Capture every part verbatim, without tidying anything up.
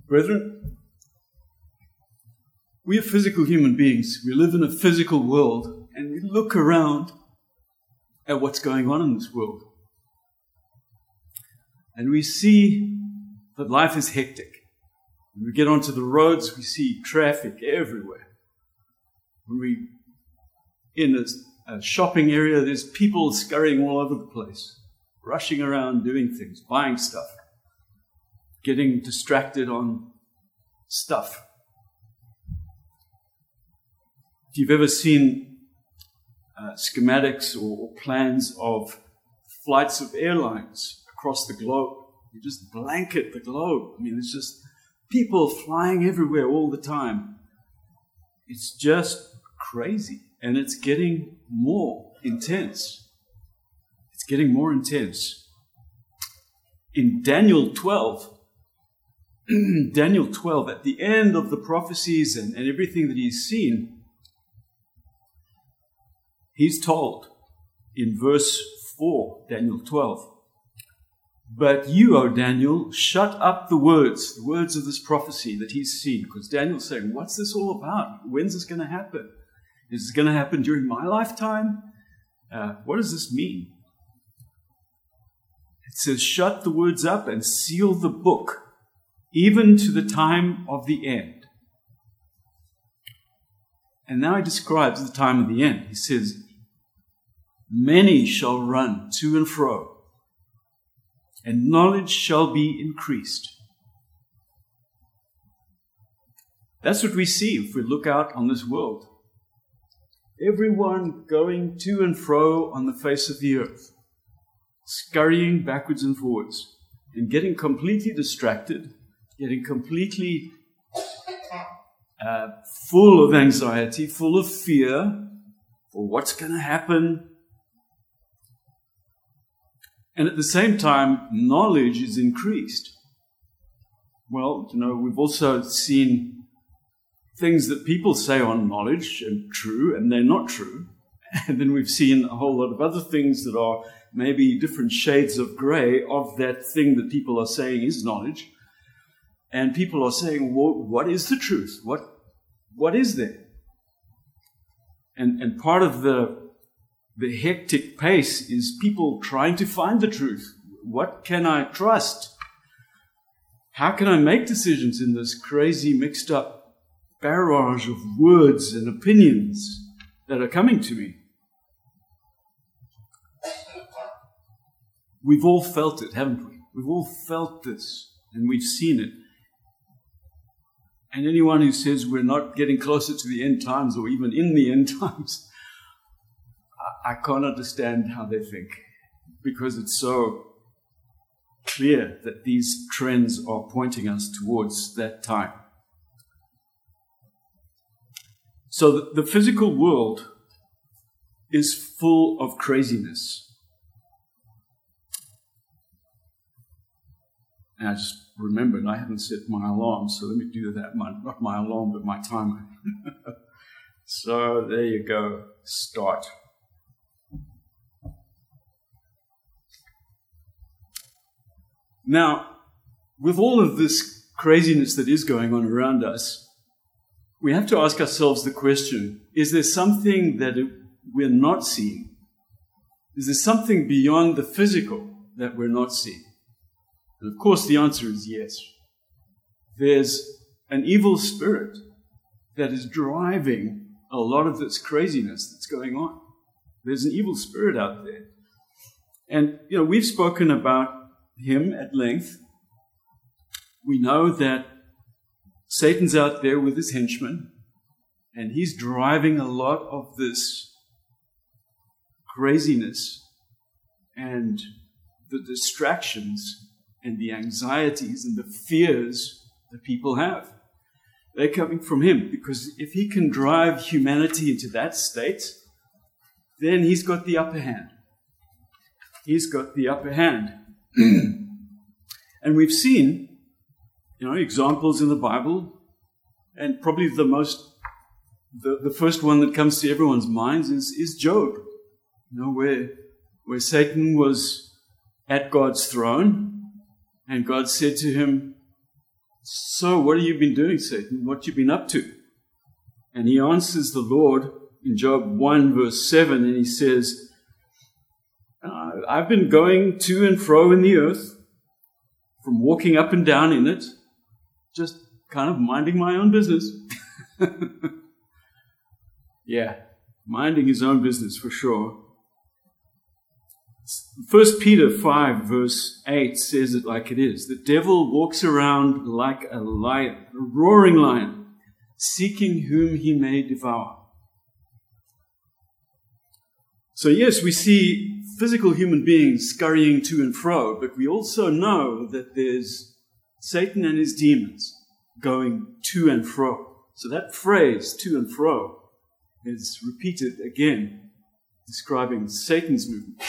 Brethren, we are physical human beings. We live in a physical world, and we look around at what's going on in this world. And we see that life is hectic. When we get onto the roads, we see traffic everywhere. When we in a, a shopping area, there's people scurrying all over the place, rushing around, doing things, buying stuff, getting distracted on stuff. If you've ever seen uh, schematics or, or plans of flights of airlines across the globe, you just blanket the globe. I mean, it's just people flying everywhere all the time. It's just crazy, and it's getting more intense. It's getting more intense. In Daniel twelve, Daniel twelve, at the end of the prophecies and, and everything that he's seen, he's told in verse four, Daniel twelve, "But you, O Daniel, shut up the words, the words of this prophecy that he's seen." Because Daniel's saying, what's this all about? When's this going to happen? Is this going to happen during my lifetime? Uh, what does this mean? It says, shut the words up and seal the book, even to the time of the end. And now he describes the time of the end. He says, many shall run to and fro, and knowledge shall be increased. That's what we see if we look out on this world. Everyone going to and fro on the face of the earth, scurrying backwards and forwards, and getting completely distracted, getting completely uh, full of anxiety, full of fear for what's going to happen. And at the same time, knowledge is increased. Well, you know, we've also seen things that people say on knowledge and true, and they're not true. And then we've seen a whole lot of other things that are maybe different shades of gray of that thing that people are saying is knowledge. And people are saying, well, what is the truth? What, what is there? And, and part of the The hectic pace is people trying to find the truth. What can I trust? How can I make decisions in this crazy, mixed up barrage of words and opinions that are coming to me? We've all felt it, haven't we? We've all felt this, and we've seen it. And anyone who says we're not getting closer to the end times, or even in the end times, I can't understand how they think, because it's so clear that these trends are pointing us towards that time. So the, the physical world is full of craziness. And I just remembered I haven't set my alarm, so let me do that. My, not my alarm, but my timer. So there you go. Start. Now, with all of this craziness that is going on around us, we have to ask ourselves the question, is there something that we're not seeing? Is there something beyond the physical that we're not seeing? And of course, the answer is yes. There's an evil spirit that is driving a lot of this craziness that's going on. There's an evil spirit out there. And, you know, we've spoken about him at length. We know that Satan's out there with his henchmen, and he's driving a lot of this craziness and the distractions and the anxieties and the fears that people have. They're coming from him, because if he can drive humanity into that state, then he's got the upper hand. He's got the upper hand. And we've seen, you know, examples in the Bible, and probably the most, the, the first one that comes to everyone's minds is, is Job. You know, where, where Satan was at God's throne, and God said to him, so what have you been doing, Satan? What have you been up to? And he answers the Lord in Job one verse seven, and he says, uh, I've been going to and fro in the earth, from walking up and down in it, just kind of minding my own business. Yeah, minding his own business for sure. First Peter five verse eight says it like it is. The devil walks around like a lion, a roaring lion, seeking whom he may devour. So yes, we see physical human beings scurrying to and fro, but we also know that there's Satan and his demons going to and fro. So that phrase, to and fro, is repeated again, describing Satan's movements.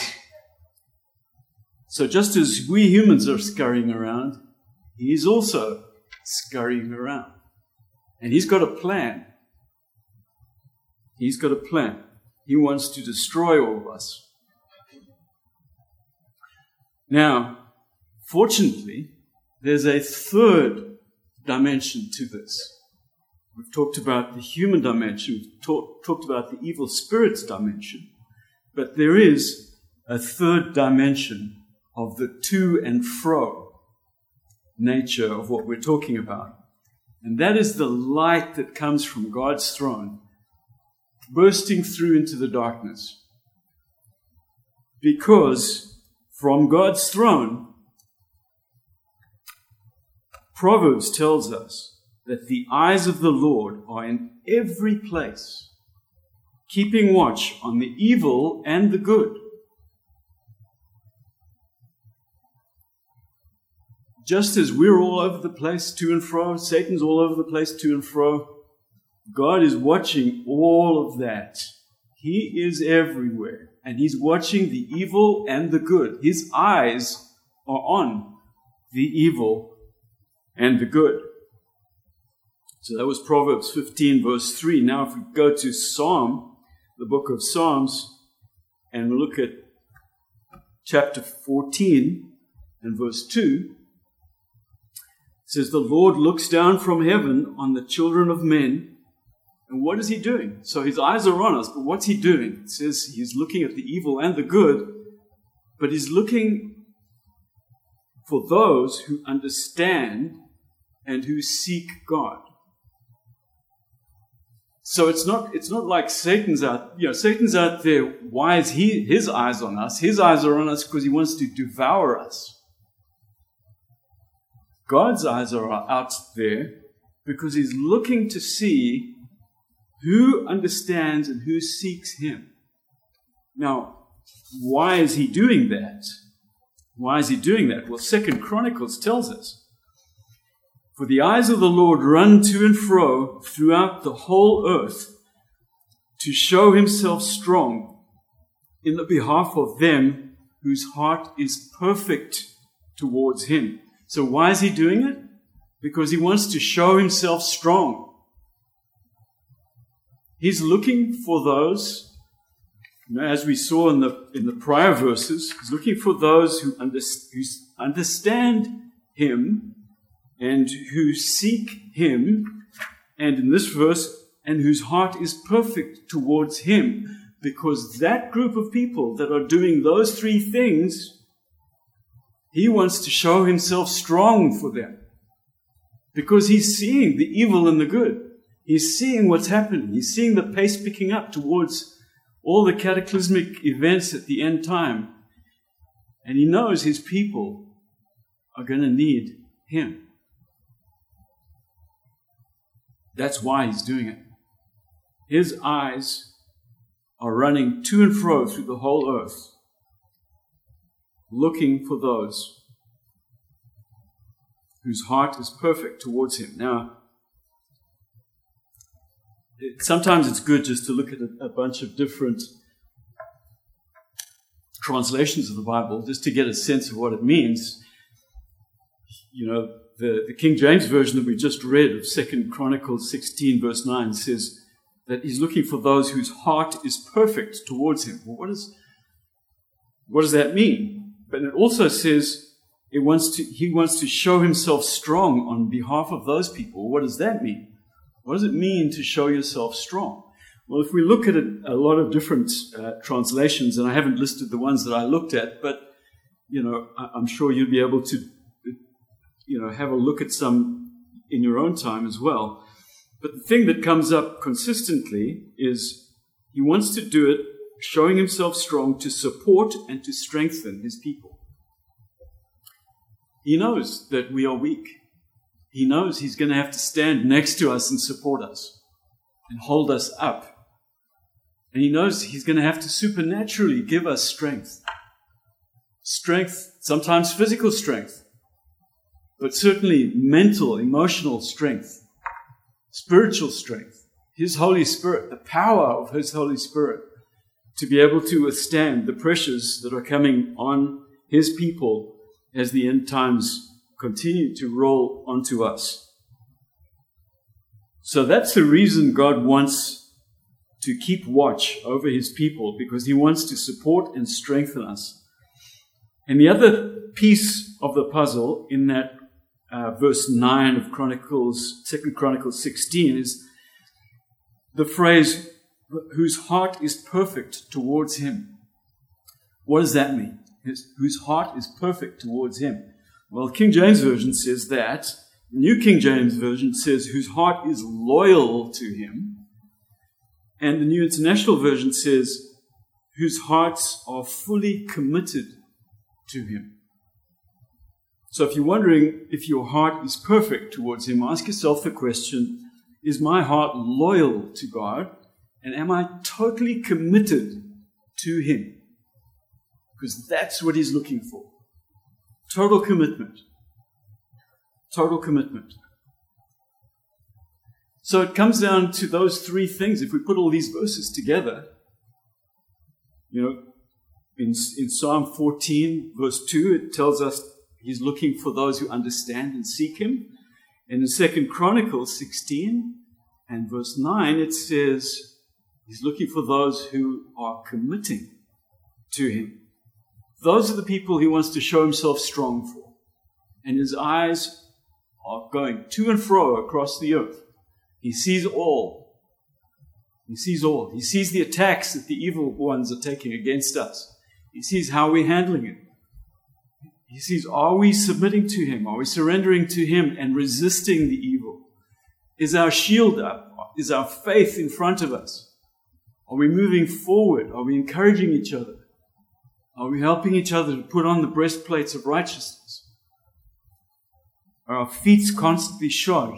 So just as we humans are scurrying around, he's also scurrying around. And he's got a plan. He's got a plan. He wants to destroy all of us. Now, fortunately, there's a third dimension to this. We've talked about the human dimension. We've talk, talked about the evil spirits dimension. But there is a third dimension of the to and fro nature of what we're talking about. And that is the light that comes from God's throne, bursting through into the darkness. Because from God's throne, Proverbs tells us that the eyes of the Lord are in every place, keeping watch on the evil and the good. Just as we're all over the place to and fro, Satan's all over the place to and fro, God is watching all of that. He is everywhere, and he's watching the evil and the good. His eyes are on the evil and the good. So that was Proverbs fifteen, verse three. Now if we go to Psalm, the book of Psalms, and we look at chapter fourteen and verse two, it says, the Lord looks down from heaven on the children of men. And what is he doing? So his eyes are on us, but what's he doing? It says he's looking at the evil and the good, but he's looking for those who understand and who seek God. So it's not, it's not like Satan's out, you know, Satan's out there. Why is he, his eyes on us? His eyes are on us because he wants to devour us. God's eyes are out there because he's looking to see who understands and who seeks him. Now, why is he doing that? Why is he doing that? Well, Second Chronicles tells us, for the eyes of the Lord run to and fro throughout the whole earth to show himself strong in the behalf of them whose heart is perfect towards him. So why is he doing it? Because he wants to show himself strong. He's looking for those, you know, as we saw in the in the prior verses, he's looking for those who, under, who understand him and who seek him, and in this verse, and whose heart is perfect towards him. Because that group of people that are doing those three things, he wants to show himself strong for them. Because he's seeing the evil and the good. He's seeing what's happening. He's seeing the pace picking up towards all the cataclysmic events at the end time. And he knows his people are going to need him. That's why he's doing it. His eyes are running to and fro through the whole earth, looking for those whose heart is perfect towards him. Now, it, sometimes it's good just to look at a, a bunch of different translations of the Bible just to get a sense of what it means. You know, the, the King James Version that we just read of Second Chronicles sixteen, verse nine, says that he's looking for those whose heart is perfect towards him. Well, what, is, what does that mean? But it also says it wants to, he wants to show himself strong on behalf of those people. What does that mean? What does it mean to show yourself strong? Well, if we look at a, a lot of different uh, translations, and I haven't listed the ones that I looked at, but, you know, I, I'm sure you'll be able to, you know, have a look at some in your own time as well. But the thing that comes up consistently is he wants to do it showing himself strong to support and to strengthen his people. He knows that we are weak. He knows he's going to have to stand next to us and support us and hold us up. And he knows he's going to have to supernaturally give us strength. Strength, sometimes physical strength, but certainly mental, emotional strength, spiritual strength, his Holy Spirit, the power of his Holy Spirit to be able to withstand the pressures that are coming on his people as the end times continue to roll onto us. So that's the reason God wants to keep watch over his people, because he wants to support and strengthen us. And the other piece of the puzzle in that uh, verse nine of Chronicles, Second Chronicles sixteen, is the phrase, whose heart is perfect towards him. What does that mean? His, whose heart is perfect towards him. Well, King James Version says that. New King James Version says whose heart is loyal to him. And the New International Version says whose hearts are fully committed to him. So if you're wondering if your heart is perfect towards him, ask yourself the question, is my heart loyal to God? And am I totally committed to him? Because that's what he's looking for. Total commitment. Total commitment. So it comes down to those three things. If we put all these verses together, you know, in, in Psalm fourteen, verse two, it tells us he's looking for those who understand and seek him. And in Second Chronicles sixteen and verse nine, it says he's looking for those who are committing to him. Those are the people he wants to show himself strong for. And his eyes are going to and fro across the earth. He sees all. He sees all. He sees the attacks that the evil ones are taking against us. He sees how we're handling it. He sees, are we submitting to him? Are we surrendering to him and resisting the evil? Is our shield up? Is our faith in front of us? Are we moving forward? Are we encouraging each other? Are we helping each other to put on the breastplates of righteousness? Are our feet constantly shod?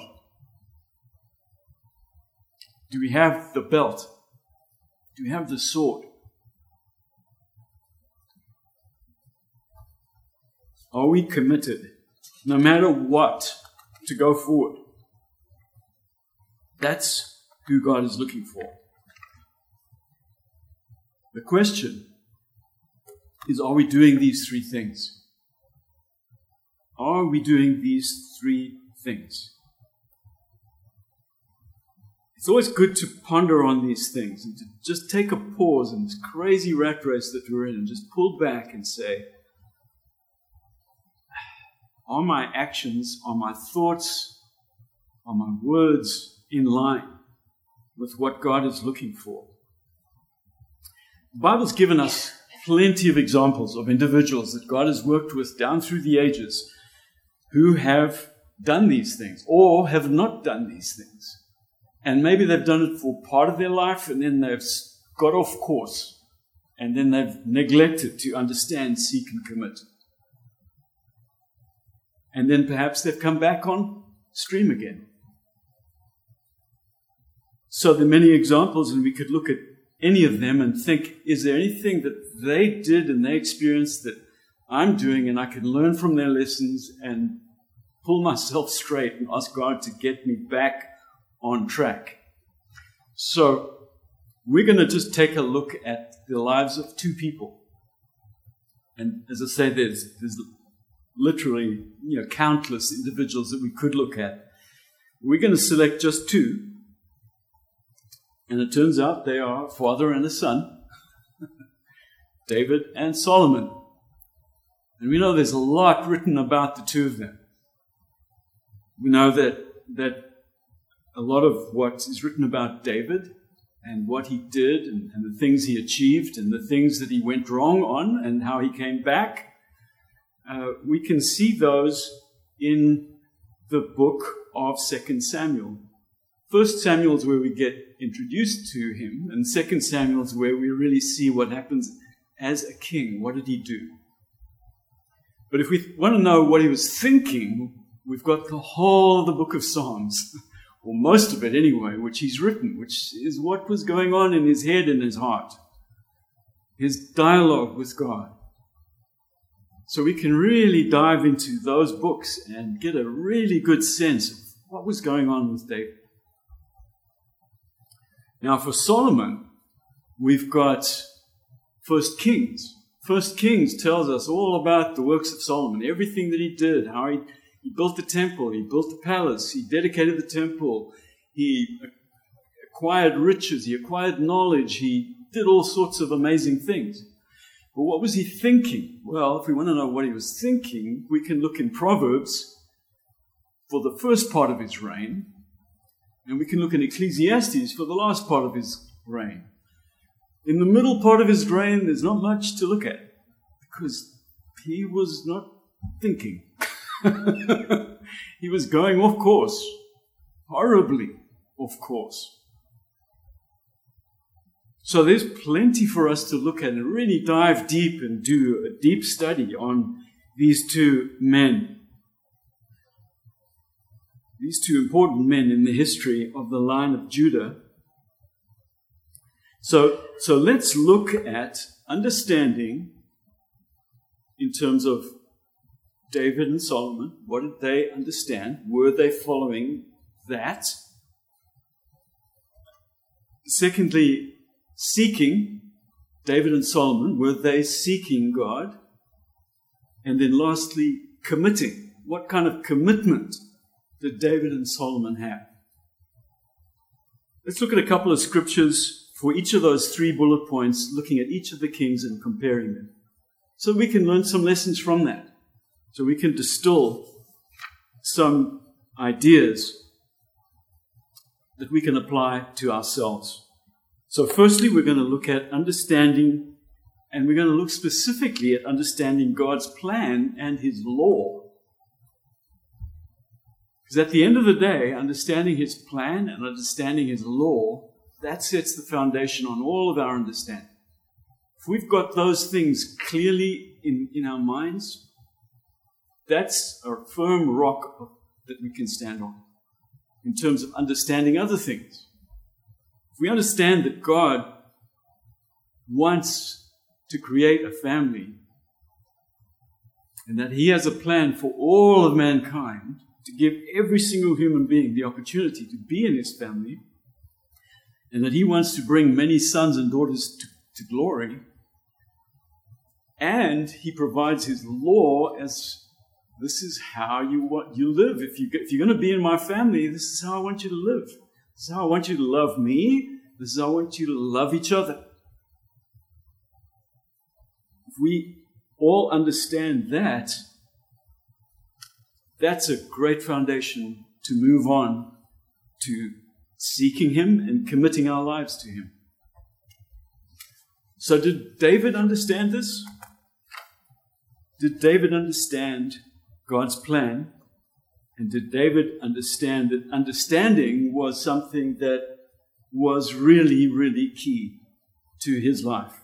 Do we have the belt? Do we have the sword? Are we committed, no matter what, to go forward? That's who God is looking for. The question is, are we doing these three things? Are we doing these three things? It's always good to ponder on these things and to just take a pause in this crazy rat race that we're in and just pull back and say, are my actions, are my thoughts, are my words in line with what God is looking for? The Bible's given us plenty of examples of individuals that God has worked with down through the ages who have done these things or have not done these things. And maybe they've done it for part of their life and then they've got off course and then they've neglected to understand, seek, and commit. And then perhaps they've come back on stream again. So there are many examples, and we could look at any of them and think, is there anything that they did and they experienced that I'm doing and I can learn from their lessons and pull myself straight and ask God to get me back on track? So we're going to just take a look at the lives of two people. And as I say, there's, there's literally, you know, countless individuals that we could look at. We're going to select just two. And it turns out they are a father and a son, David and Solomon. And we know there's a lot written about the two of them. We know that, that a lot of what is written about David and what he did and, and the things he achieved and the things that he went wrong on and how he came back, uh, we can see those in the book of Second Samuel. First Samuel is where we get introduced to him, and Second Samuel is where we really see what happens as a king. What did he do? But if we want to know what he was thinking, we've got the whole of the book of Psalms, or most of it anyway, which he's written, which is what was going on in his head and his heart, his dialogue with God. So we can really dive into those books and get a really good sense of what was going on with David. Now for Solomon, we've got First Kings. First Kings tells us all about the works of Solomon, everything that he did, how he, he built the temple, he built the palace, he dedicated the temple, he acquired riches, he acquired knowledge, he did all sorts of amazing things. But what was he thinking? Well, if we want to know what he was thinking, we can look in Proverbs for the first part of his reign, and we can look in Ecclesiastes for the last part of his reign. In the middle part of his reign, there's not much to look at, because he was not thinking. He was going off course, horribly off course. So there's plenty for us to look at and really dive deep and do a deep study on these two men. These two important men in the history of the line of Judah. So, so let's look at understanding in terms of David and Solomon. What did they understand? Were they following that? Secondly, seeking, David and Solomon, were they seeking God? And then lastly, committing. What kind of commitment did David and Solomon have? Let's look at a couple of scriptures for each of those three bullet points, looking at each of the kings and comparing them. So we can learn some lessons from that. So we can distill some ideas that we can apply to ourselves. So firstly, we're going to look at understanding, and we're going to look specifically at understanding God's plan and his law. Because at the end of the day, understanding his plan and understanding his law, that sets the foundation on all of our understanding. If we've got those things clearly in, in our minds, that's a firm rock that we can stand on in terms of understanding other things. If we understand that God wants to create a family and that he has a plan for all of mankind to give every single human being the opportunity to be in his family, and that he wants to bring many sons and daughters to, to glory, and he provides his law as this is how you want you live. If you if you're going to be in my family, this is how I want you to live. This is how I want you to love me. This is how I want you to love each other. If we all understand that, that's a great foundation to move on to seeking him and committing our lives to him. So did David understand this? Did David understand God's plan? And did David understand that understanding was something that was really, really key to his life?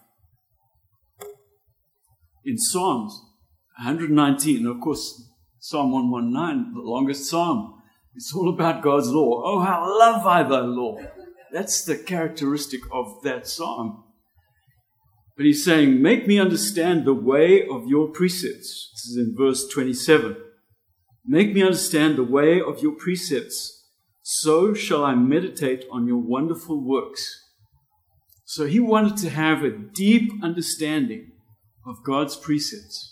In Psalms one nineteen, of course, Psalm one nineteen, the longest psalm, it's all about God's law. Oh, how love I thy law. That's the characteristic of that psalm. But he's saying, make me understand the way of your precepts. This is in verse twenty-seven. Make me understand the way of your precepts, so shall I meditate on your wonderful works. So he wanted to have a deep understanding of God's precepts.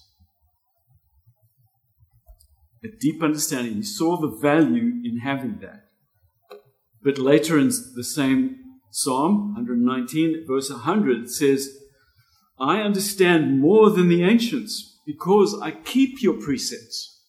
A deep understanding. He saw the value in having that. But later in the same Psalm, one nineteen, verse one hundred, it says, I understand more than the ancients, because I keep your precepts.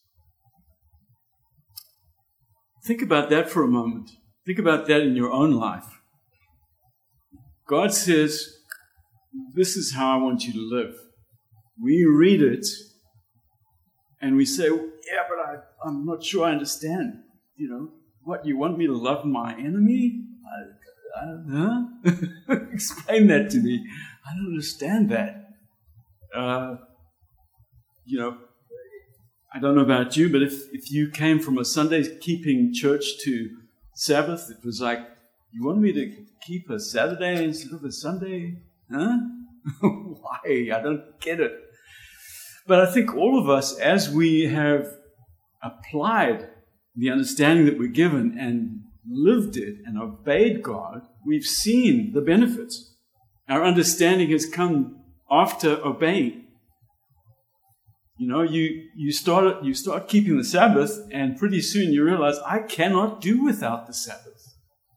Think about that for a moment. Think about that in your own life. God says, this is how I want you to live. We read it and we say, yeah, but I, I'm not sure I understand. You know, what, you want me to love my enemy? I, I, huh? Explain that to me. I don't understand that. Uh, you know, I don't know about you, but if, if you came from a Sunday-keeping church to Sabbath, it was like, you want me to keep a Saturday instead of a Sunday? Huh? Why? I don't get it. But I think all of us, as we have applied the understanding that we're given and lived it and obeyed God, we've seen the benefits. Our understanding has come after obeying. You know, you, you, start, you start keeping the Sabbath, and pretty soon you realize, I cannot do without the Sabbath.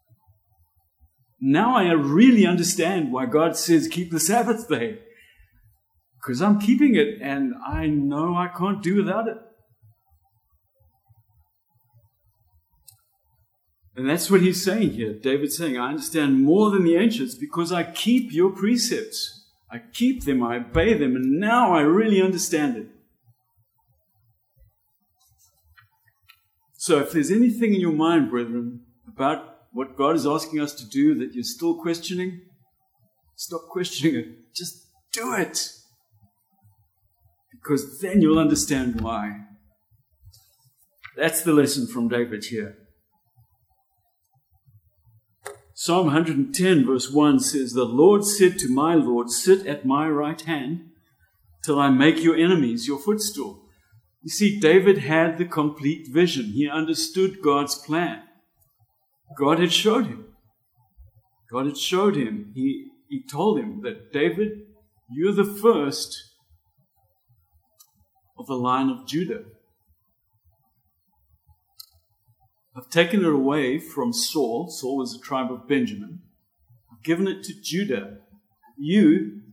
Now I really understand why God says keep the Sabbath day. Because I'm keeping it, and I know I can't do without it. And that's what he's saying here. David's saying, I understand more than the ancients because I keep your precepts. I keep them, I obey them, and now I really understand it. So if there's anything in your mind, brethren, about what God is asking us to do that you're still questioning, stop questioning it. Just do it. Because then you'll understand why. That's the lesson from David here. Psalm one hundred ten verse one says, the Lord said to my Lord, sit at my right hand till I make your enemies your footstool. You see, David had the complete vision. He understood God's plan. God had showed him. God had showed him. He, he told him that, David, you're the first of the line of Judah. I've taken it away from Saul. Saul was a tribe of Benjamin. I've given it to Judah. You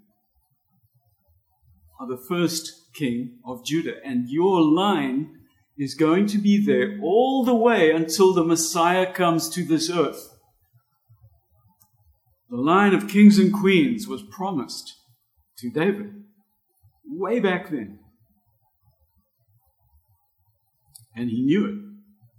are the first king of Judah, and your line is going to be there all the way until the Messiah comes to this earth. The line of kings and queens was promised to David way back then. And he knew it.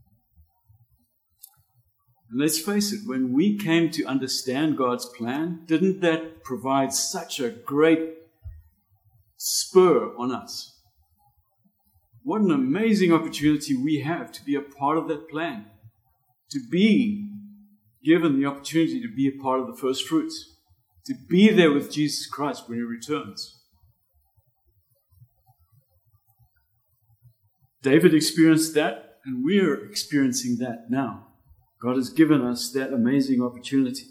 And let's face it, when we came to understand God's plan, didn't that provide such a great spur on us? What an amazing opportunity we have to be a part of that plan, to be given the opportunity to be a part of the first fruits, to be there with Jesus Christ when he returns. David experienced that, and we're experiencing that now. God has given us that amazing opportunity.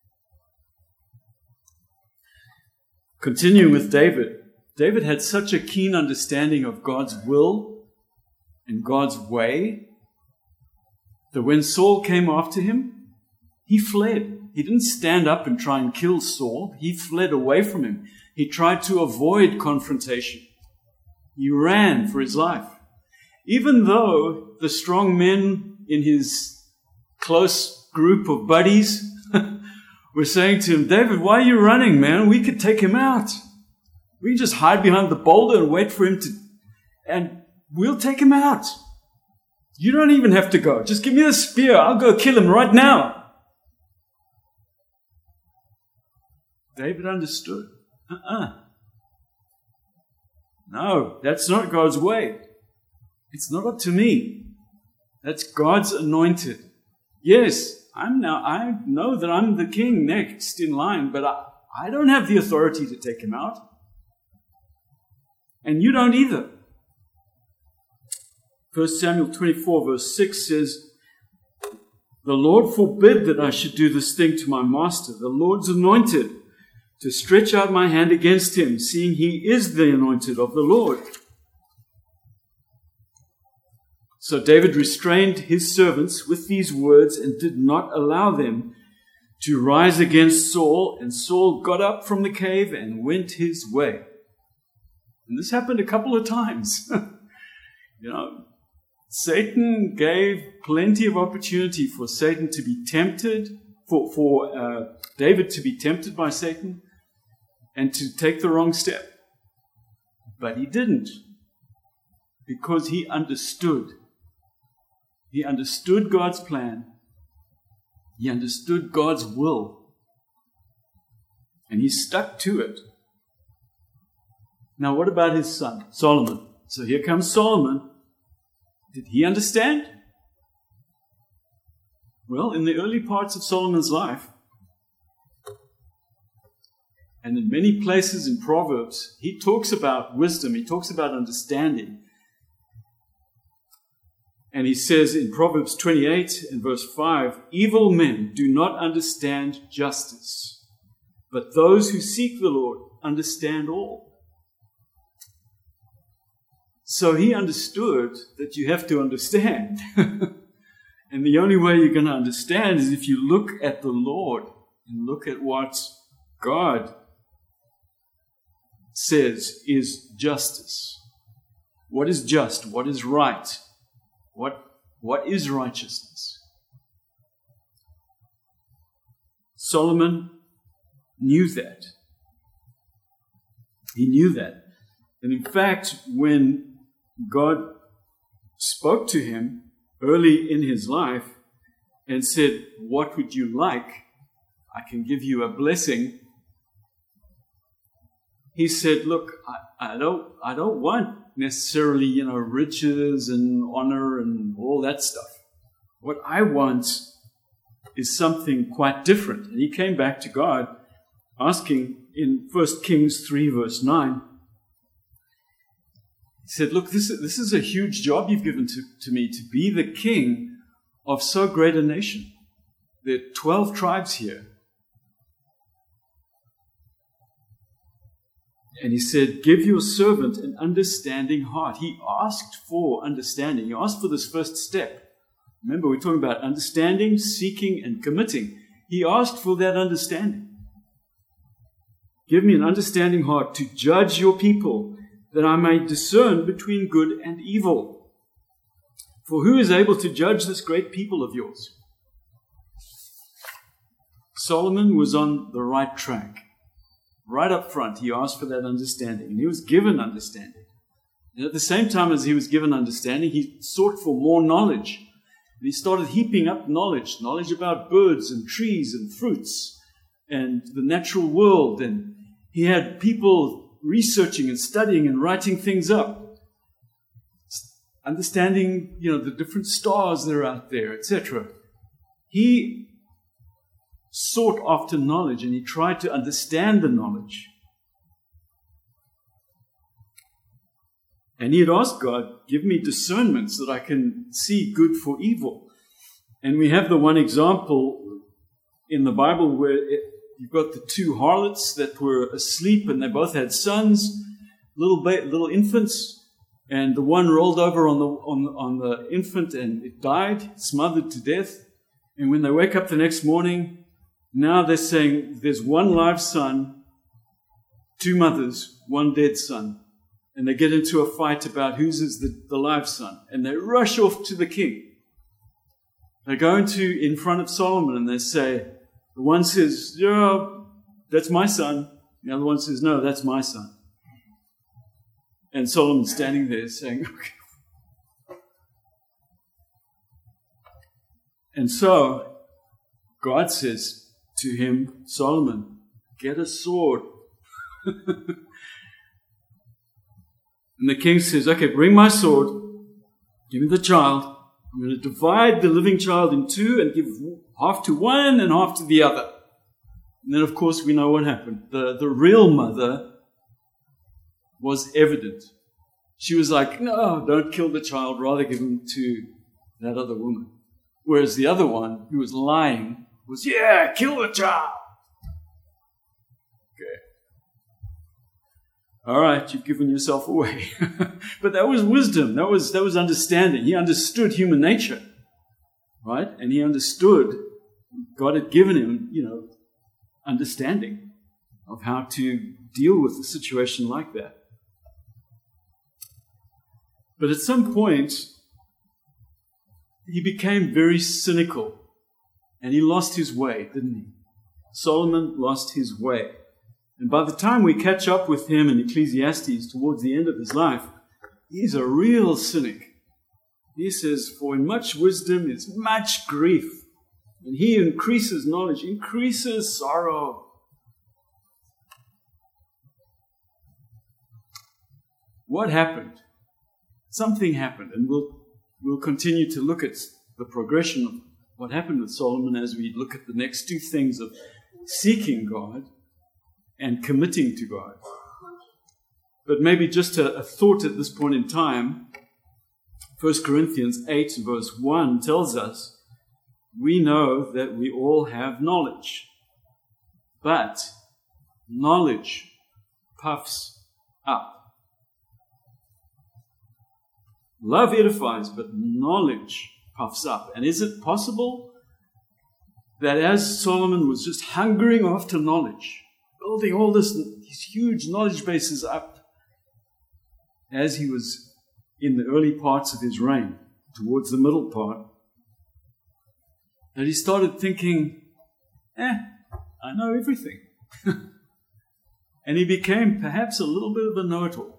Continuing with David, David had such a keen understanding of God's will and God's way that when Saul came after him, he fled. He didn't stand up and try and kill Saul. He fled away from him. He tried to avoid confrontation. He ran for his life. Even though the strong men in his close group of buddies were saying to him, David, why are you running, man? We could take him out. We can just hide behind the boulder and wait for him to, and we'll take him out. You don't even have to go. Just give me the spear. I'll go kill him right now. David understood. Uh-uh. No, that's not God's way. It's not up to me. That's God's anointed. Yes, I'm now, I know that I'm the king next in line, but I, I don't have the authority to take him out. And you don't either. First Samuel twenty-four verse six says, the Lord forbid that I should do this thing to my master, the Lord's anointed, to stretch out my hand against him, seeing he is the anointed of the Lord. So David restrained his servants with these words and did not allow them to rise against Saul. And Saul got up from the cave and went his way. And this happened a couple of times. You know, Satan gave plenty of opportunity for Satan to be tempted, for, for uh, David to be tempted by Satan and to take the wrong step. But he didn't, because he understood. He understood God's plan. He understood God's will. And he stuck to it. Now, what about his son, Solomon? So here comes Solomon. Did he understand? Well, in the early parts of Solomon's life, and in many places in Proverbs, he talks about wisdom, he talks about understanding. And he says in Proverbs twenty-eight and verse five, evil men do not understand justice, but those who seek the Lord understand all. So he understood that you have to understand. And the only way you're going to understand is if you look at the Lord and look at what God says is justice. What is just? What is right? What, what is righteousness? Solomon knew that. He knew that. And in fact, when God spoke to him early in his life and said, what would you like? I can give you a blessing. He said, look, I, I don't I don't want necessarily, you know, riches and honor and all that stuff. What I want is something quite different. And he came back to God asking in First Kings three, verse nine, he said, look, this is, this is a huge job you've given to, to me, to be the king of so great a nation. There are twelve tribes here. And he said, give your servant an understanding heart. He asked for understanding. He asked for this first step. Remember, we're talking about understanding, seeking, and committing. He asked for that understanding. Give me an understanding heart to judge your people, that I may discern between good and evil. For who is able to judge this great people of yours? Solomon was on the right track. Right up front, he asked for that understanding, and he was given understanding. And at the same time as he was given understanding, he sought for more knowledge. And he started heaping up knowledge, knowledge about birds and trees and fruits and the natural world. And he had people researching and studying and writing things up, understanding, you know, the different stars that are out there, et cetera. He sought after knowledge, and he tried to understand the knowledge. And he had asked God, give me discernment so that I can see good for evil. And we have the one example in the Bible where it, you've got the two harlots that were asleep, and they both had sons, little ba- little infants, and the one rolled over on the on, on the infant and it died, smothered to death. And when they wake up the next morning, now they're saying there's one live son, two mothers, one dead son. And they get into a fight about whose is the, the live son. And they rush off to the king. They go into in front of Solomon and they say, the one says, yeah, that's my son. The other one says, no, that's my son. And Solomon's standing there saying, okay. And so God says to him, Solomon, get a sword. And the king says, okay, bring my sword, give me the child. I'm going to divide the living child in two and give half to one and half to the other. And then, of course, we know what happened. The, the real mother was evident. She was like, no, don't kill the child, rather give him to that other woman. Whereas the other one, who was lying, was, yeah, kill the child. Okay. All right, you've given yourself away. But that was wisdom. That was, that was understanding. He understood human nature, right? And he understood God had given him, you know, understanding of how to deal with a situation like that. But at some point, he became very cynical and he lost his way, didn't he? Solomon lost his way. And by the time we catch up with him in Ecclesiastes towards the end of his life, he's a real cynic. He says, for in much wisdom is much grief, and he who increases knowledge increases sorrow. What happened? Something happened, and we'll, we'll continue to look at the progression of what happened with Solomon as we look at the next two things of seeking God and committing to God. But maybe just a, a thought at this point in time, First Corinthians eight verse one tells us, we know that we all have knowledge, but knowledge puffs up. Love edifies, but knowledge puffs up. And is it possible that as Solomon was just hungering after knowledge, building all this, these huge knowledge bases up, as he was in the early parts of his reign, towards the middle part, that he started thinking, eh, I know everything. And he became perhaps a little bit of a know-it-all.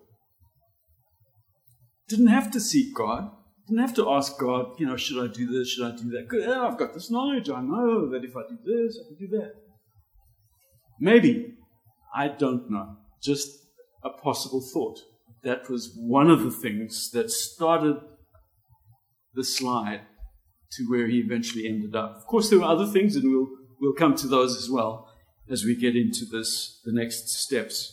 Didn't have to seek God. Didn't have to ask God, you know, should I do this, should I do that? Good, I've got this knowledge. I know that if I do this, I can do that. Maybe. I don't know. Just a possible thought. That was one of the things that started the slide to where he eventually ended up. Of course, there were other things, and we'll we'll come to those as well as we get into this, the next steps.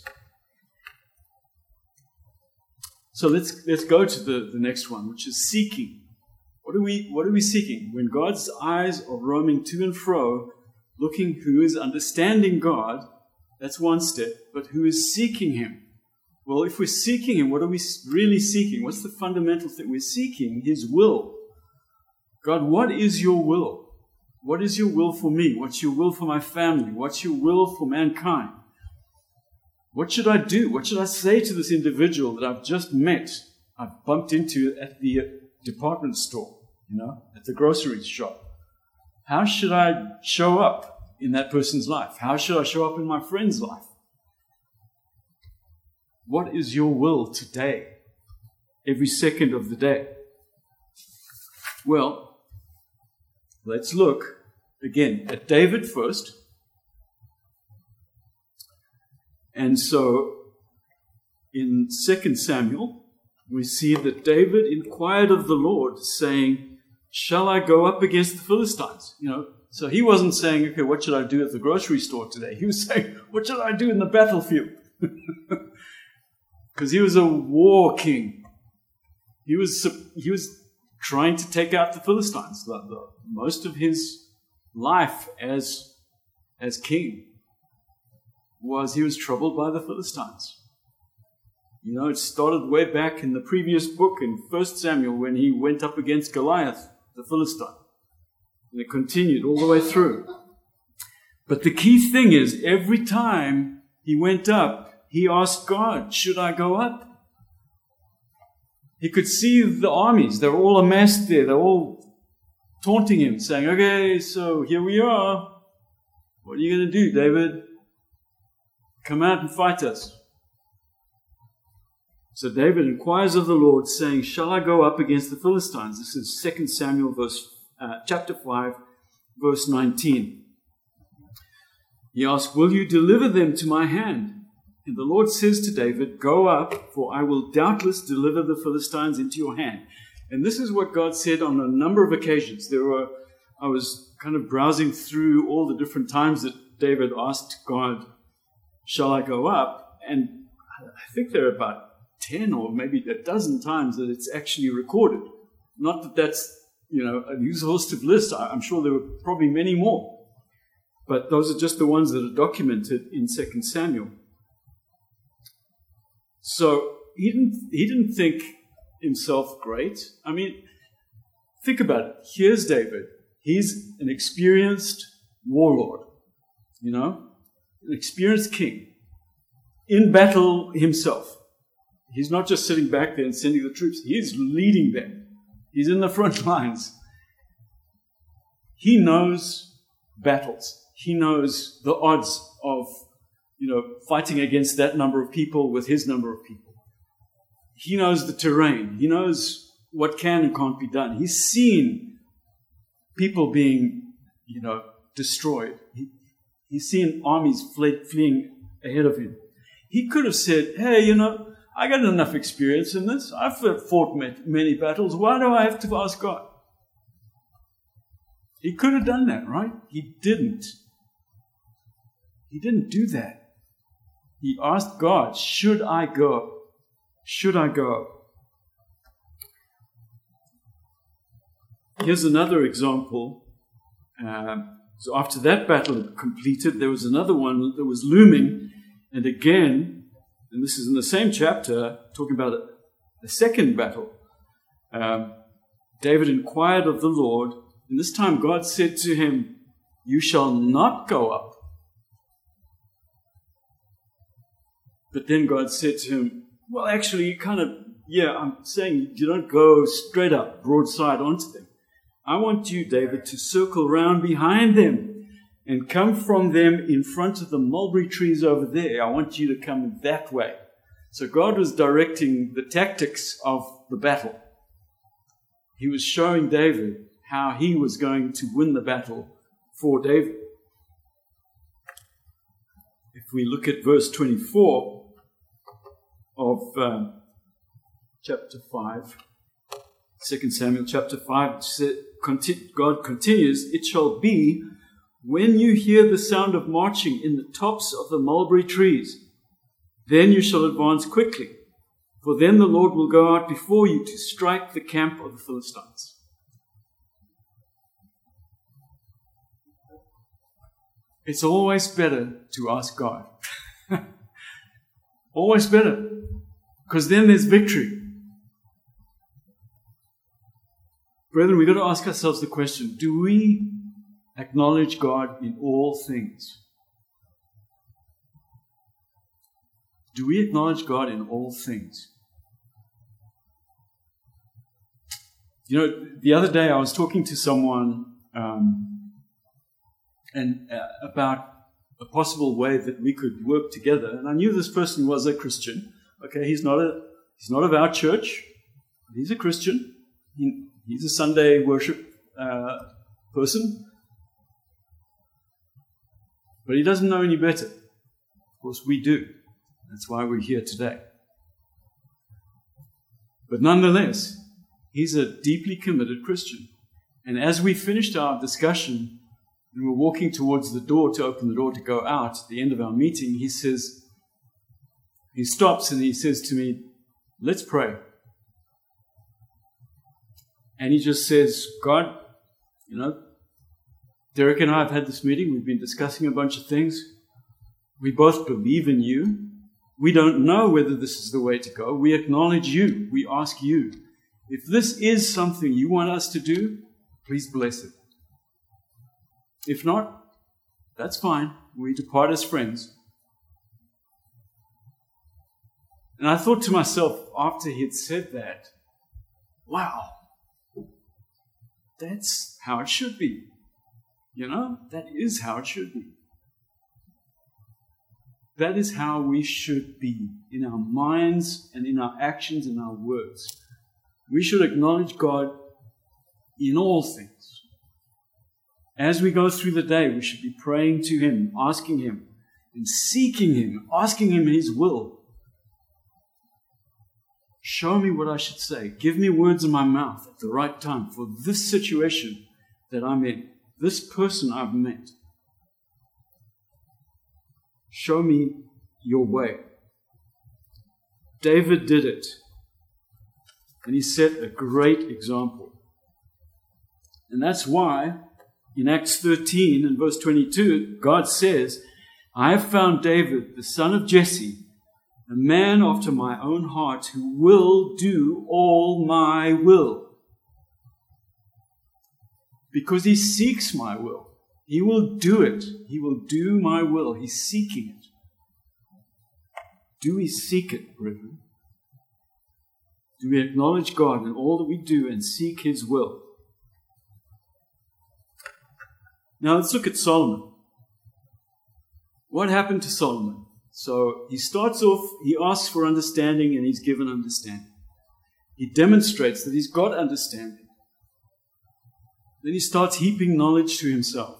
So let's let's go to the, the next one, which is seeking. What are we what are we seeking? When God's eyes are roaming to and fro, looking who is understanding God, that's one step, but who is seeking him? Well, if we're seeking him, what are we really seeking? What's the fundamental thing? We're seeking his will. God, what is your will? What is your will for me? What's your will for my family? What's your will for mankind? What should I do? What should I say to this individual that I've just met, I've bumped into at the department store, you know, at the grocery shop? How should I show up in that person's life? How should I show up in my friend's life? What is your will today, every second of the day? Well, let's look again at David first. And so in Second Samuel, we see that David inquired of the Lord, saying, shall I go up against the Philistines? You know, so he wasn't saying, okay, what should I do at the grocery store today? He was saying, what should I do in the battlefield? Because he was a war king. He was he was trying to take out the Philistines. The, the, most of his life as, as king was he was troubled by the Philistines. You know, it started way back in the previous book in First Samuel when he went up against Goliath, the Philistine. And it continued all the way through. But the key thing is, every time he went up, he asked God, should I go up? He could see the armies. They're all amassed there. They're all taunting him, saying, okay, so here we are. What are you going to do, David? Come out and fight us. So David inquires of the Lord, saying, shall I go up against the Philistines? This is Second Samuel verse, uh, chapter five, verse nineteen. He asked, will you deliver them to my hand? And the Lord says to David, go up, for I will doubtless deliver the Philistines into your hand. And this is what God said on a number of occasions. There were, I was kind of browsing through all the different times that David asked God, shall I go up? And I think there are about ten or maybe a dozen times that it's actually recorded. Not that that's, you know, an exhaustive list. I'm sure there were probably many more. But those are just the ones that are documented in Second Samuel. So he didn't, he didn't think himself great. I mean, think about it. Here's David. He's an experienced warlord, you know, an experienced king, in battle himself. He's not just sitting back there and sending the troops. He's leading them. He's in the front lines. He knows battles. He knows the odds of, you know, fighting against that number of people with his number of people. He knows the terrain. He knows what can and can't be done. He's seen people being, you know, destroyed. He, he's seen armies fle- fleeing ahead of him. He could have said, hey, you know, I got enough experience in this. I've fought many battles. Why do I have to ask God? He could have done that, right? He didn't. He didn't do that. He asked God, should I go? Should I go? Here's another example. Um, so after that battle had completed, there was another one that was looming. And again, and this is in the same chapter, talking about a, a second battle. Um, David inquired of the Lord, and this time God said to him, you shall not go up. But then God said to him, well, actually, you kind of, yeah, I'm saying you don't go straight up, broadside onto them. I want you, David, to circle round behind them and come from them in front of the mulberry trees over there. I want you to come that way. So God was directing the tactics of the battle. He was showing David how he was going to win the battle for David. If we look at verse twenty-four of um, chapter five, Second Samuel chapter five, God continues, it shall be when you hear the sound of marching in the tops of the mulberry trees, then you shall advance quickly, for then the Lord will go out before you to strike the camp of the Philistines. It's always better to ask God. Always better, because then there's victory. Brethren, we've got to ask ourselves the question, do we acknowledge God in all things? Do we acknowledge God in all things? You know, the other day I was talking to someone um, and uh, about a possible way that we could work together, and I knew this person was a Christian. Okay, he's not a he's not of our church, but he's a Christian. He, he's a Sunday worship uh, person, but he doesn't know any better. Of course, we do. That's why we're here today. But nonetheless, he's a deeply committed Christian. And as we finished our discussion and we're walking towards the door to open the door to go out at the end of our meeting, he says, he stops and he says to me, let's pray. And he just says, God, you know, Derek and I have had this meeting. We've been discussing a bunch of things. We both believe in you. We don't know whether this is the way to go. We acknowledge you. We ask you, if this is something you want us to do, please bless it. If not, that's fine. We depart as friends. And I thought to myself, after he had said that, wow, that's how it should be. You know, that is how it should be. That is how we should be in our minds and in our actions and our words. We should acknowledge God in all things. As we go through the day, we should be praying to Him, asking Him, and seeking Him, asking Him His will. Show me what I should say. Give me words in my mouth at the right time for this situation that I'm in, this person I've met. Show me your way. David did it, and he set a great example. And that's why in Acts thirteen and verse twenty-two, God says, I have found David, the son of Jesse, a man after my own heart who will do all my will. Because he seeks my will. He will do it. He will do my will. He's seeking it. Do we seek it, brethren? Do we acknowledge God in all that we do and seek His will? Now let's look at Solomon. What happened to Solomon? So he starts off, he asks for understanding and he's given understanding. He demonstrates that he's got understanding. Then he starts heaping knowledge to himself.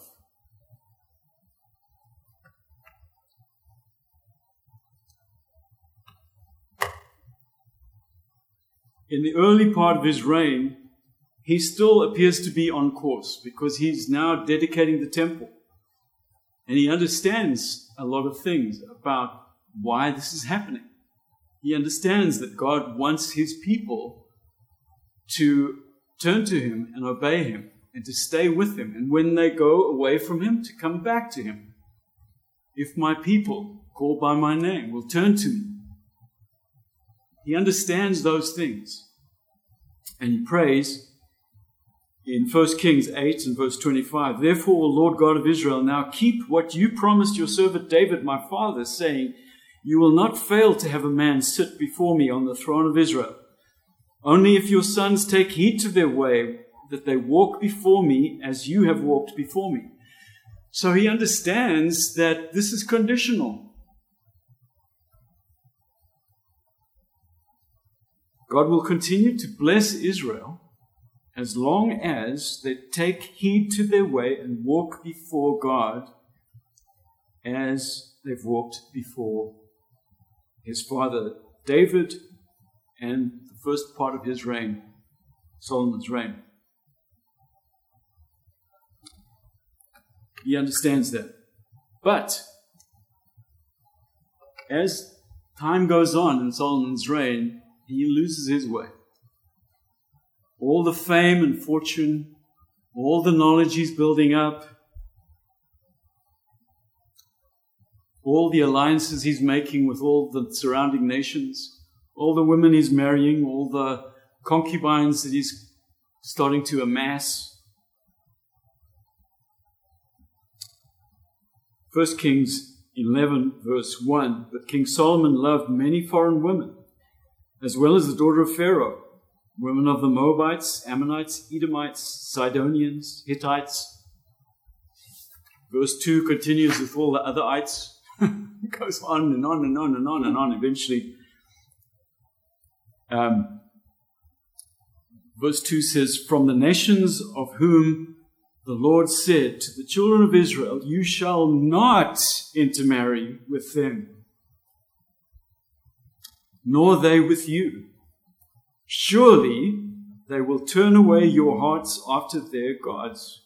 In the early part of his reign, he still appears to be on course because he's now dedicating the temple. And he understands a lot of things about why this is happening. He understands that God wants His people to turn to Him and obey Him and to stay with Him. And when they go away from Him, to come back to Him. If my people, called by my name, will turn to me. He understands those things. And he prays in First Kings eight and verse twenty-five, "Therefore, O Lord God of Israel, now keep what you promised your servant David, my father, saying, you will not fail to have a man sit before me on the throne of Israel. Only if your sons take heed to their way, that they walk before me as you have walked before me." So he understands that this is conditional. God will continue to bless Israel as long as they take heed to their way and walk before God as they've walked before his father David and the first part of his reign, Solomon's reign. He understands that. But as time goes on in Solomon's reign, he loses his way. All the fame and fortune, all the knowledge he's building up, all the alliances he's making with all the surrounding nations, all the women he's marrying, all the concubines that he's starting to amass. First Kings eleven, verse one, "But King Solomon loved many foreign women, as well as the daughter of Pharaoh, women of the Moabites, Ammonites, Edomites, Sidonians, Hittites." Verse two continues with all the other ites. It goes on and on and on and on and on. Eventually, um, verse two says, "From the nations of whom the Lord said to the children of Israel, you shall not intermarry with them, nor they with you. Surely they will turn away your hearts after their gods."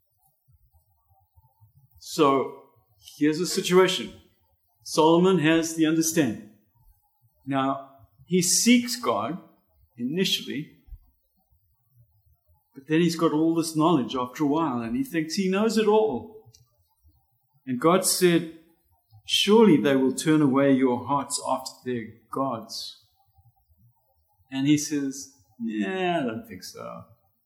So here's the situation. Solomon has the understanding. Now, he seeks God initially, but then he's got all this knowledge after a while, and he thinks he knows it all. And God said, surely they will turn away your hearts after their gods. And he says, yeah, I don't think so.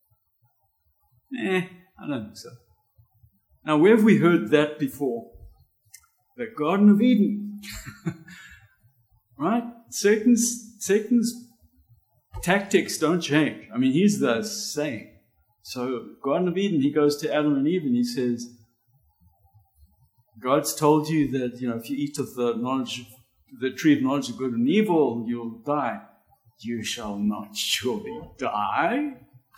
Eh, I don't think so. Now, where have we heard that before? The Garden of Eden. Right? Satan's, Satan's tactics don't change. I mean, he's the same. So, Garden of Eden, he goes to Adam and Eve and he says, God's told you that, you know, if you eat of the knowledge, the tree of knowledge of good and evil, you'll die. You shall not surely die.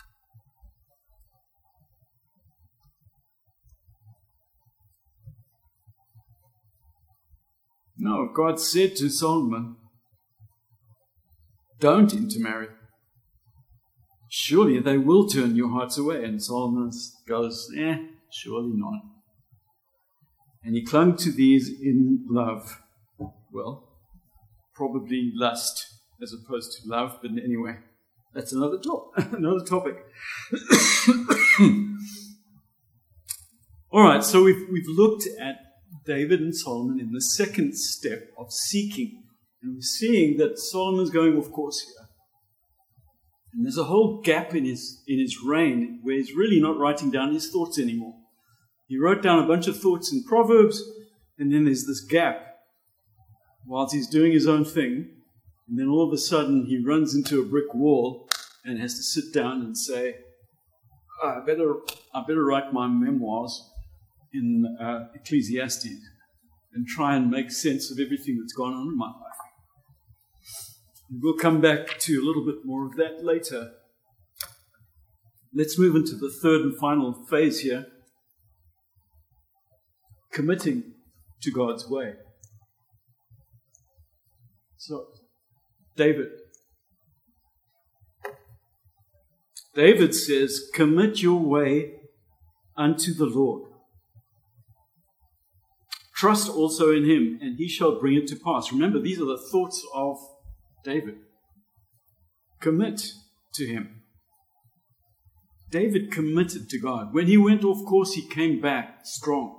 No, God said to Solomon, don't intermarry. Surely they will turn your hearts away. And Solomon goes, eh, surely not. And he clung to these in love. Well, probably lust as opposed to love, but anyway, that's another top, another topic. All right, so we've we've looked at David and Solomon in the second step of seeking. And we're seeing that Solomon's going off course here. And there's a whole gap in his in his reign where he's really not writing down his thoughts anymore. He wrote down a bunch of thoughts in Proverbs, and then there's this gap whilst he's doing his own thing. And then all of a sudden he runs into a brick wall and has to sit down and say, oh, I better I better write my memoirs in uh, Ecclesiastes and try and make sense of everything that's gone on in my life. And we'll come back to a little bit more of that later. Let's move into the third and final phase here. Committing to God's way. So, David. David says, commit your way unto the Lord. Trust also in him, and he shall bring it to pass. Remember, these are the thoughts of David. Commit to him. David committed to God. When he went off course, he came back strong.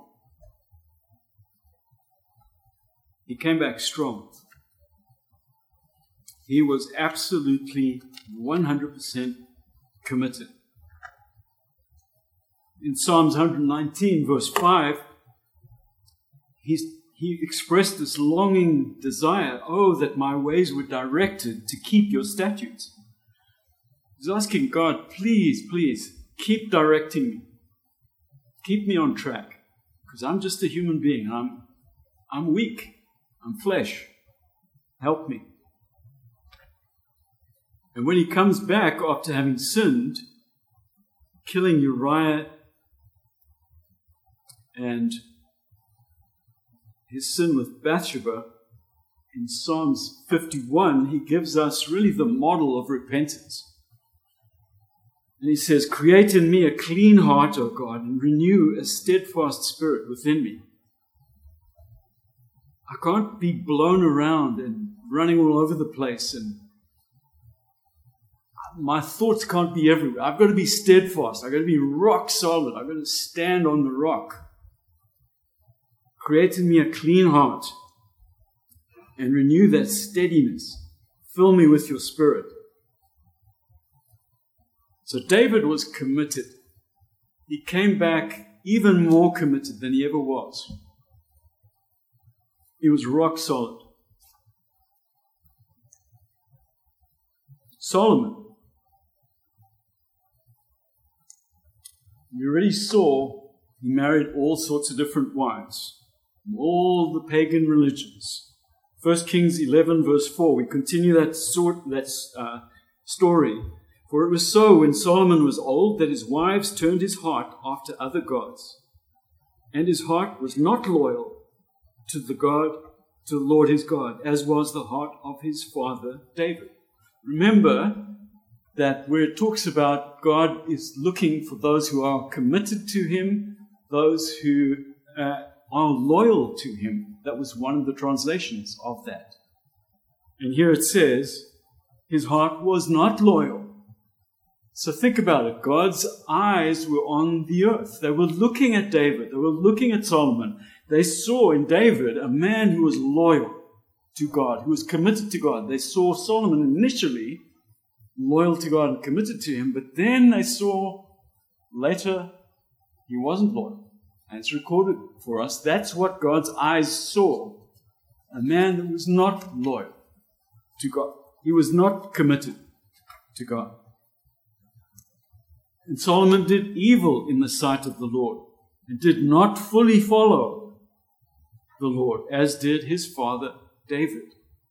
He came back strong. He was absolutely one hundred percent committed. In Psalms one nineteen, verse five, he's, he expressed this longing desire, oh, that my ways were directed to keep your statutes. He's asking God, please, please, keep directing me. Keep me on track, because I'm just a human being. I'm, I'm weak. I'm flesh. Help me. And when he comes back after having sinned, killing Uriah and his sin with Bathsheba, in Psalms fifty-one, he gives us really the model of repentance. And he says, create in me a clean heart, O God, and renew a steadfast spirit within me. I can't be blown around and running all over the place, and my thoughts can't be everywhere. I've got to be steadfast. I've got to be rock solid. I've got to stand on the rock. Create in me a clean heart and renew that steadiness. Fill me with your spirit. So David was committed. He came back even more committed than he ever was. He was rock solid. Solomon. We already saw he married all sorts of different wives from all the pagan religions. First Kings eleven verse four, we continue that sort that uh, story. For it was so when Solomon was old that his wives turned his heart after other gods, and his heart was not loyal to the God, to the Lord his God, as was the heart of his father David. Remember that where it talks about God is looking for those who are committed to him, those who uh, are loyal to him. That was one of the translations of that. And here it says, his heart was not loyal. So think about it. God's eyes were on the earth. They were looking at David. They were looking at Solomon. They saw in David a man who was loyal to God, who was committed to God. They saw Solomon initially loyal to God and committed to him, but then they saw later he wasn't loyal. And it's recorded for us. That's what God's eyes saw. A man that was not loyal to God. He was not committed to God. And Solomon did evil in the sight of the Lord and did not fully follow the Lord, as did his father David.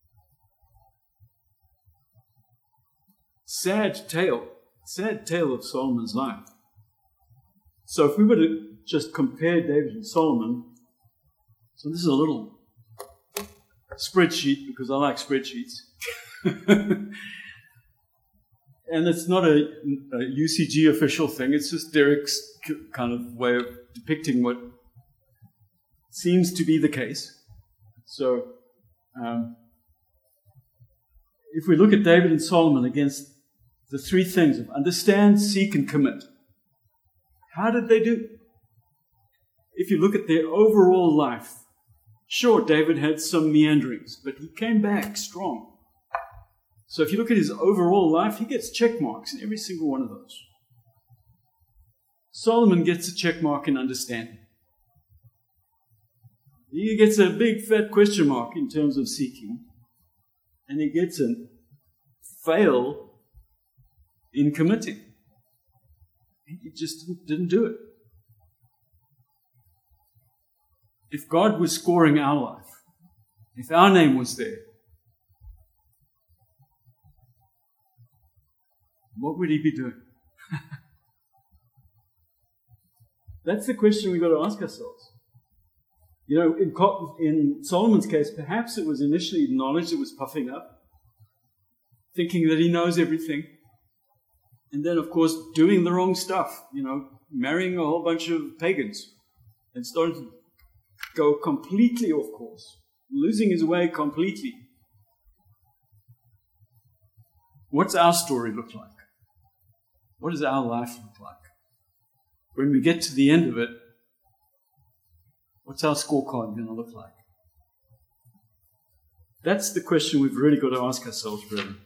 Sad tale, sad tale of Solomon's life. So if we were to just compare David and Solomon, so this is a little spreadsheet because I like spreadsheets. And it's not a, a U C G official thing. It's just Derek's kind of way of depicting what seems to be the case. So um, if we look at David and Solomon against the three things of understand, seek, and commit, how did they do? If you look at their overall life, sure, David had some meanderings, but he came back strong. So if you look at his overall life, he gets check marks in every single one of those. Solomon gets a check mark in understanding. He gets a big fat question mark in terms of seeking. and he gets a fail in committing. He just didn't, didn't do it. If God was scoring our life, if our name was there, what would he be doing? That's the question we've got to ask ourselves. You know, in, in Solomon's case, perhaps it was initially knowledge that was puffing up, thinking that he knows everything. And then, of course, doing the wrong stuff, you know, marrying a whole bunch of pagans and starting to go completely off course, losing his way completely. What's our story look like? What does our life look like? When we get to the end of it, what's our scorecard going to look like? That's the question we've really got to ask ourselves, brethren.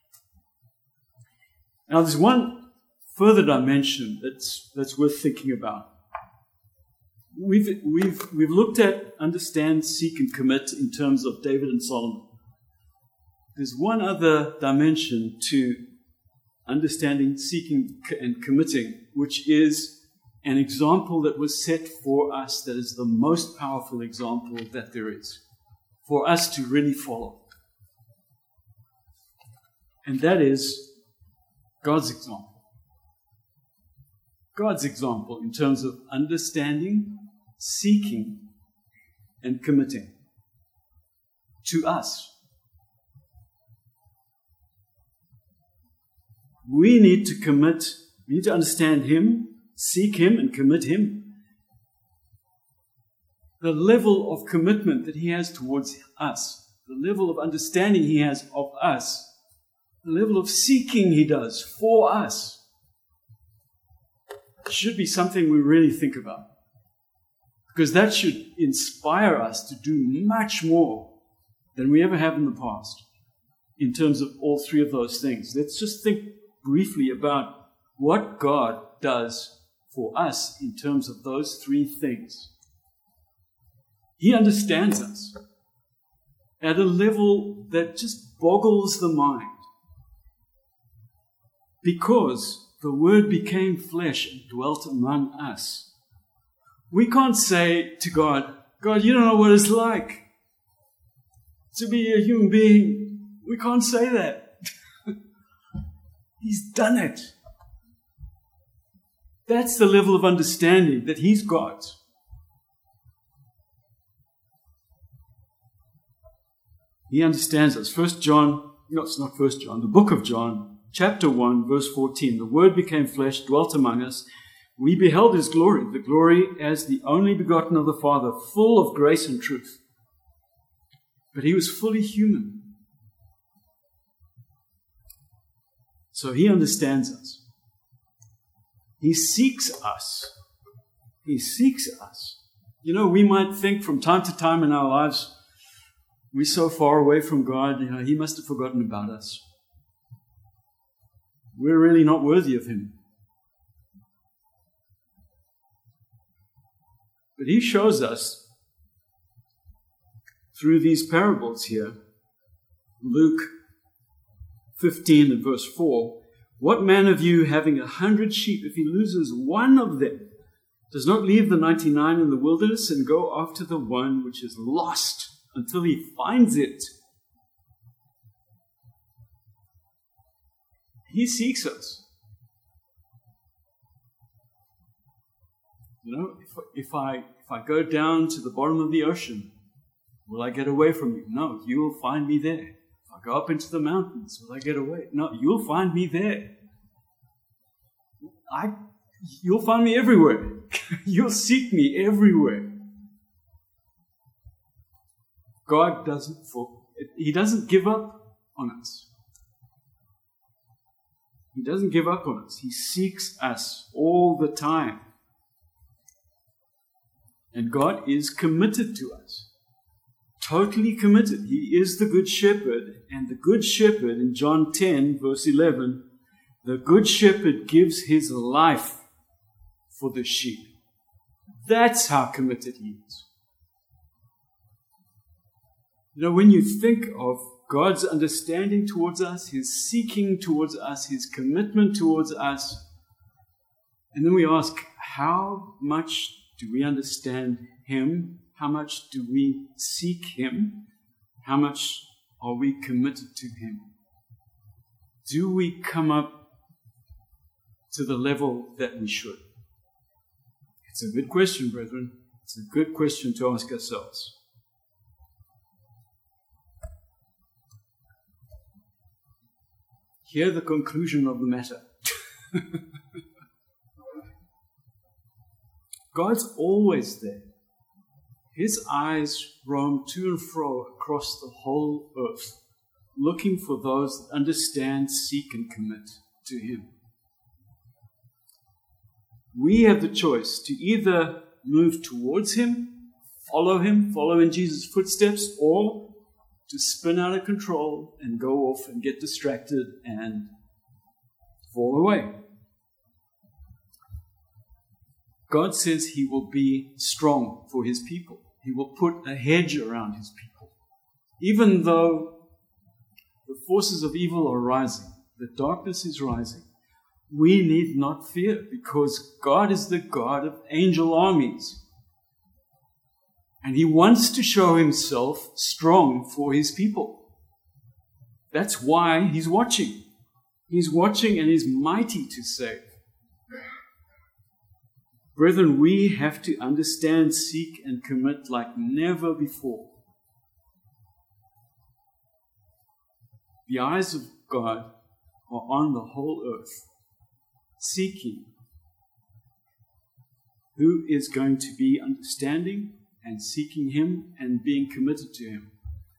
Now, there's one further dimension that's that's worth thinking about. We've we've we've looked at understand, seek, and commit in terms of David and Solomon. There's one other dimension to understanding, seeking, and committing, which is an example that was set for us that is the most powerful example that there is for us to really follow. And that is God's example. God's example in terms of understanding, seeking, and committing to us. We need to commit, we need to understand Him, seek Him, and commit Him. The level of commitment that He has towards us, the level of understanding He has of us, the level of seeking He does for us, should be something we really think about. Because that should inspire us to do much more than we ever have in the past in terms of all three of those things. Let's just think briefly about what God does for us in terms of those three things. He understands us at a level that just boggles the mind, because the Word became flesh and dwelt among us. We can't say to God, God, you don't know what it's like to be a human being. We can't say that. He's done it. That's the level of understanding that He's got. He understands us. First John, no, it's not First John, the book of John, chapter one, verse fourteen. The Word became flesh, dwelt among us. We beheld His glory, the glory as the only begotten of the Father, full of grace and truth. But He was fully human. So He understands us. He seeks us. He seeks us. You know, we might think from time to time in our lives, we're so far away from God, you know, He must have forgotten about us. We're really not worthy of Him. But He shows us through these parables here, Luke fifteen and verse four, what man of you, having a hundred sheep, if he loses one of them, does not leave the ninety-nine in the wilderness and go after the one which is lost until he finds it? He seeks us. You know, if, if I if I go down to the bottom of the ocean, will I get away from you? No, you will find me there. If I go up into the mountains, will I get away? No, you'll find me there. I, you'll find me everywhere. You'll seek me everywhere. God doesn't for, He doesn't give up on us. He doesn't give up on us. He seeks us all the time. And God is committed to us. Totally committed. He is the Good Shepherd. And the Good Shepherd, in John ten, verse eleven, the Good Shepherd gives his life for the sheep. That's how committed He is. You know, when you think of God's understanding towards us, His seeking towards us, His commitment towards us. And then we ask, how much do we understand Him? How much do we seek Him? How much are we committed to Him? Do we come up to the level that we should? It's a good question, brethren. It's a good question to ask ourselves. Hear the conclusion of the matter. God's always there. His eyes roam to and fro across the whole earth, looking for those that understand, seek, and commit to Him. We have the choice to either move towards Him, follow Him, follow in Jesus' footsteps, or to spin out of control and go off and get distracted and fall away. God says He will be strong for His people. He will put a hedge around His people. Even though the forces of evil are rising, the darkness is rising, we need not fear, because God is the God of angel armies. And He wants to show Himself strong for His people. That's why He's watching. He's watching and He's mighty to save. Brethren, we have to understand, seek, and commit like never before. The eyes of God are on the whole earth, seeking who is going to be understanding and seeking Him and being committed to Him.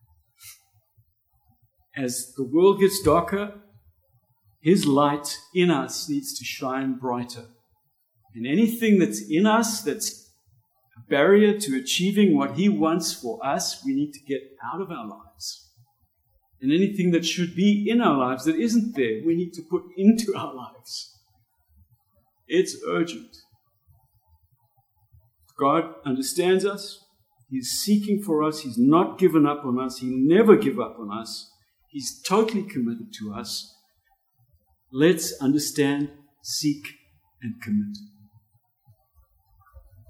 As the world gets darker, His light in us needs to shine brighter. And anything that's in us that's a barrier to achieving what He wants for us, we need to get out of our lives. And anything that should be in our lives that isn't there, we need to put into our lives. It's urgent. God understands us. He's seeking for us. He's not given up on us. He'll never give up on us. He's totally committed to us. Let's understand, seek, and commit.